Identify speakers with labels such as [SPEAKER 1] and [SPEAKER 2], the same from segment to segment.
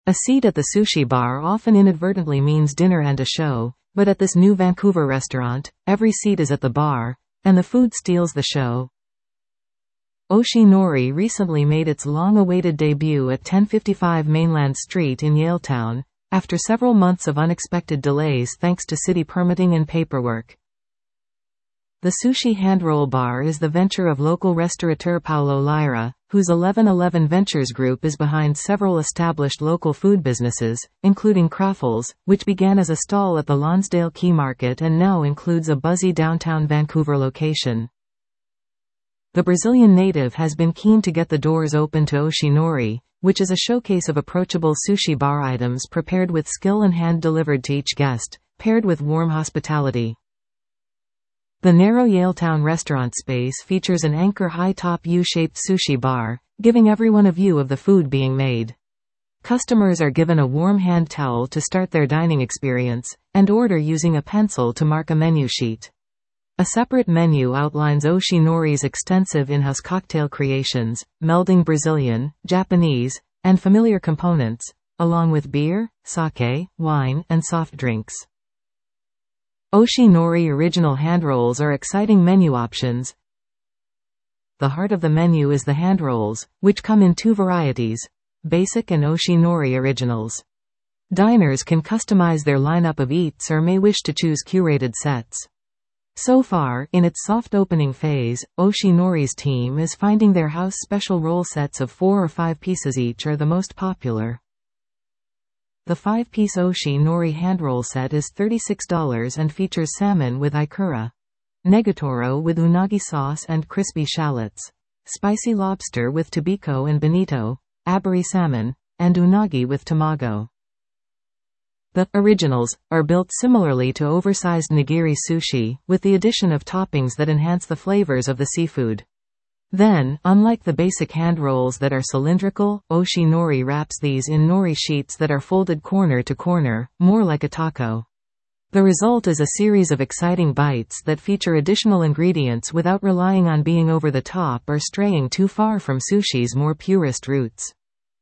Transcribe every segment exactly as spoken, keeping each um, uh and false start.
[SPEAKER 1] A seat at the sushi bar often inadvertently means dinner and a show, but at this new Vancouver restaurant, every seat is at the bar, and the food steals the show. Oshi Nori recently made its long-awaited debut at ten fifty-five Mainland Street in Yaletown, after several months of unexpected delays thanks to city permitting and paperwork. The Sushi Handroll Bar is the venture of local restaurateur Paulo Lyra, whose eleven eleven Ventures group is behind several established local food businesses, including Craffles, which began as a stall at the Lonsdale Quay Market and now includes a buzzy downtown Vancouver location. The Brazilian native has been keen to get the doors open to Oshi Nori, which is a showcase of approachable sushi bar items prepared with skill and hand-delivered to each guest, paired with warm hospitality. The narrow Yaletown restaurant space features an anchor high-top U-shaped sushi bar, giving everyone a view of the food being made. Customers are given a warm hand towel to start their dining experience, and order using a pencil to mark a menu sheet. A separate menu outlines Oshi Nori's extensive in-house cocktail creations, melding Brazilian, Japanese, and familiar components, along with beer, sake, wine, and soft drinks. Oshi Nori original handrolls are exciting menu options. The heart of the menu is the handrolls, which come in two varieties, Basic and Oshi Nori Originals. Diners can customize their lineup of eats or may wish to choose curated sets. So far, in its soft opening phase, Oshi Nori's team is finding their house special roll sets of four or five pieces each are the most popular. The five-piece Oshi Nori handroll set is thirty-six dollars and features salmon with ikura, negatoro with unagi sauce and crispy shallots, spicy lobster with tobiko and bonito, aburi salmon, and unagi with tamago. The originals are built similarly to oversized nigiri sushi, with the addition of toppings that enhance the flavors of the seafood. Then, unlike the basic handrolls that are cylindrical, Oshi Nori wraps these in nori sheets that are folded corner to corner, more like a taco. The result is a series of exciting bites that feature additional ingredients without relying on being over the top or straying too far from sushi's more purist roots.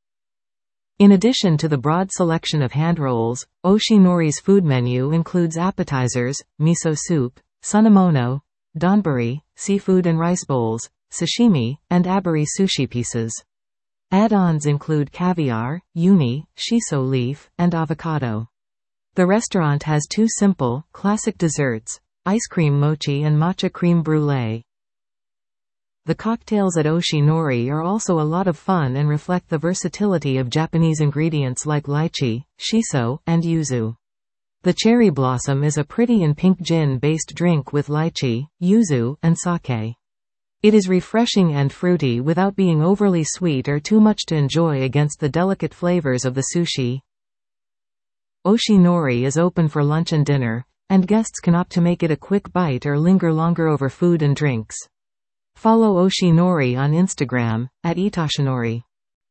[SPEAKER 1] In addition to the broad selection of handrolls, Oshi Nori's food menu includes appetizers, miso soup, sunamono, donburi, seafood and rice bowls, sashimi, and aburi sushi pieces. Add-ons include caviar, uni, shiso leaf, and avocado. The restaurant has two simple, classic desserts, ice cream mochi and matcha creme brulee. The cocktails at Oshi Nori are also a lot of fun and reflect the versatility of Japanese ingredients like lychee, shiso, and yuzu. The cherry blossom is a pretty and pink gin-based drink with lychee, yuzu, and sake. It is refreshing and fruity without being overly sweet or too much to enjoy against the delicate flavors of the sushi. Oshi Nori is open for lunch and dinner, and guests can opt to make it a quick bite or linger longer over food and drinks. Follow Oshi Nori on Instagram, at Itashinori.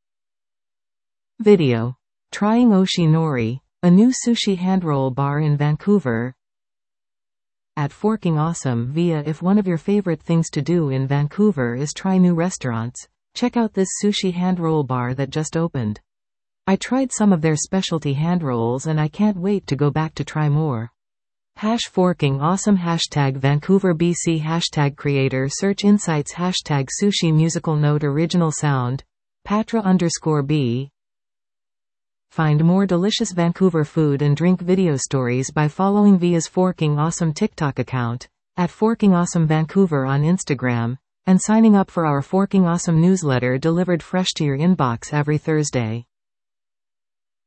[SPEAKER 1] Video. Trying Oshi Nori, a new sushi handroll bar in Vancouver. At Forking Awesome via If one of your favorite things to do in Vancouver is try new restaurants, check out this sushi handroll bar that just opened. I tried some of their specialty handrolls and I can't wait to go back to try more. Hash Forking Awesome Hashtag Vancouver B C Hashtag Creator Search Insights Hashtag Sushi Musical Note Original Sound Patra underscore B. Find more delicious Vancouver food and drink video stories by following Via's Forking Awesome TikTok account, at Forking Awesome Vancouver on Instagram, and signing up for our Forking Awesome newsletter delivered fresh to your inbox every Thursday.